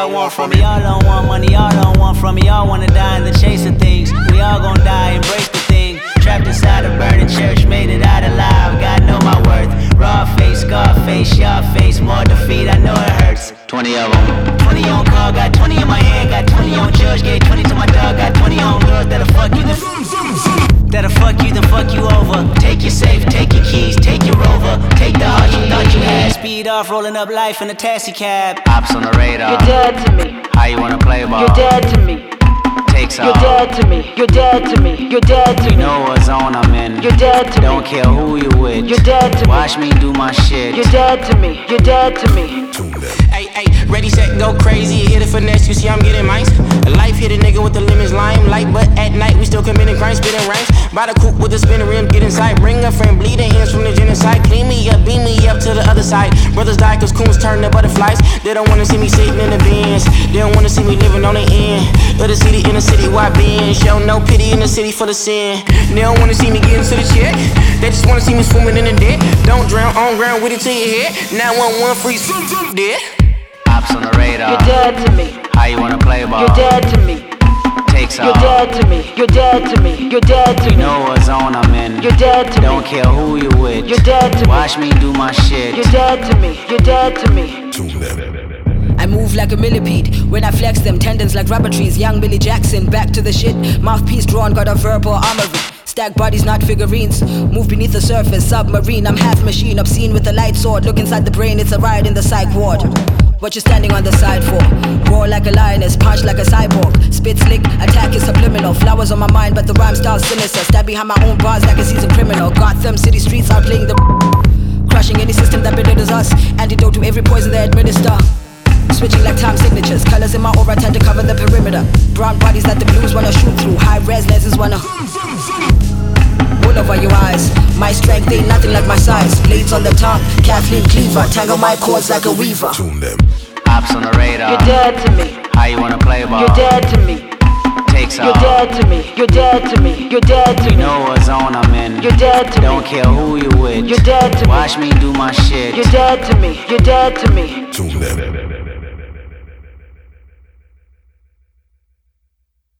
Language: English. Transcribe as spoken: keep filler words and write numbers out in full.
y'all want from me? Y'all don't want money, y'all don't want from me. Y'all wanna die in the chase of things. We all gon' die, embrace the thing. Trapped inside a burning church, made it out alive. God know my worth. Raw face, scar face, y'all face. More defeat, I know it hurts. Twenty of them. Twenty on call, got twenty in my hand. Got twenty on judge, gave twenty to my dog. Got twenty on girls that'll fuck you, then that'll fuck you, then fuck you over. Take your safe, take your keys, take your rover. Take the heart you thought you had. Speed off, rolling up life in a taxi cab. Ops on the radar. You're dead to me. How you wanna play ball? You're dead to me. Takes off. You're dead to me. You're dead to me. You're dead to me. You know what zone I'm in. You're dead to me. Don't care who you with. You're dead to me. Watch me do my shit. You're dead to me. You're dead to me. Hey, hey, ready, set, go crazy. Hit it finesse, you see I'm getting mines. Life hit a nigga with the lemons, lime light, but at night we still committing crimes, spitting rhymes. By the coupe with the spinning rim, get inside. Bring a friend, bleeding hands from the genocide. Clean me up, beam me up to the other side. Brothers die cause coons turn to butterflies. They don't wanna see me sitting in the bins. They don't wanna see me living on the end of the city in the city wide binge. Show no pity in the city full of sin. They don't wanna see me getting to the check. They just wanna see me swimming in the dead. Don't drown on ground with it to your head. nine one one free zoom zoom dead. Ops on the radar. You're dead to me. How you wanna play ball? You're dead to me. Takes You're off. dead to me. You're dead to me. You're dead to You me. know what zone I'm in. You're dead to Don't me. care who you with. You're dead to me. Watch me do my shit. You're dead to me. You're dead to me. I move like a millipede when I flex them tendons like rubber trees. Young Billy Jackson, back to the shit. Mouthpiece drawn, got a verbal armory. Stack bodies, not figurines. Move beneath the surface, submarine. I'm half machine, obscene with a light sword. Look inside the brain, it's a riot in the psych ward. What you standing on the side for? Roar like a lioness, punch like a cyborg. Spit slick, attack is subliminal. Flowers on my mind, but the rhyme style's sinister. Stab behind my own bars like a seasoned criminal. Gotham City streets outplaying the crushing any system that belittles us. Antidote to every poison they administer. Switching like time signatures. Colors in my aura tend to cover the perimeter. Brown bodies that the blues wanna shoot through. High res lenses wanna wool over your eyes. My strength ain't nothing like my size. Blades on the tongue, Kathleen Cleaver. Tangle my chords like a weaver. Ops on the radar. You're dead to me. How you wanna play ball? You're dead to me. Takes You're off. dead to me. You're dead to me. You're dead to You me. know what zone I'm in. You're dead to me. Don't care who you with. You're dead to me. Watch me do my shit. You're dead to me. You're dead to me.